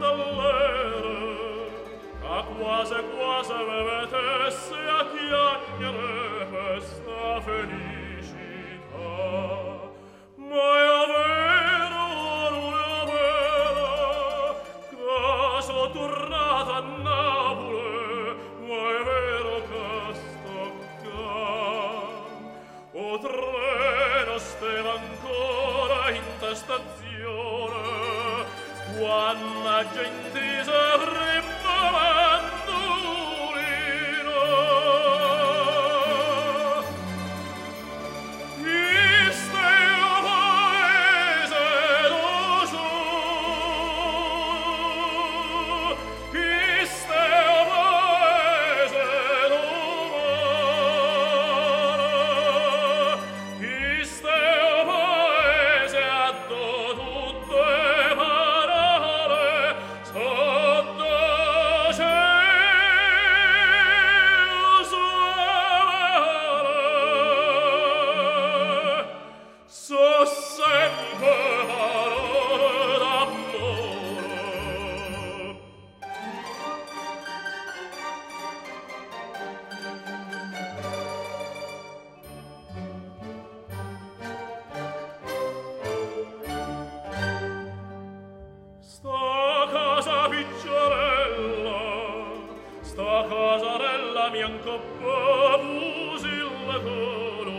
dall'ere, a quasi quasi vedesse a chiagnere questa felicità. Ma è vero, non è vero, che sono tornata a Napoli, ma è vero che sto qua. O treno stava ancora in ta stazione, quando la gente si prima mandolino. Questo è il paese lo so, questo è il paese lo mare, questo è il paese a tutte parole sotto cielo solare. So sempre parole d'amore. Sta casa picciarella, sta casarella bianca fusil coro,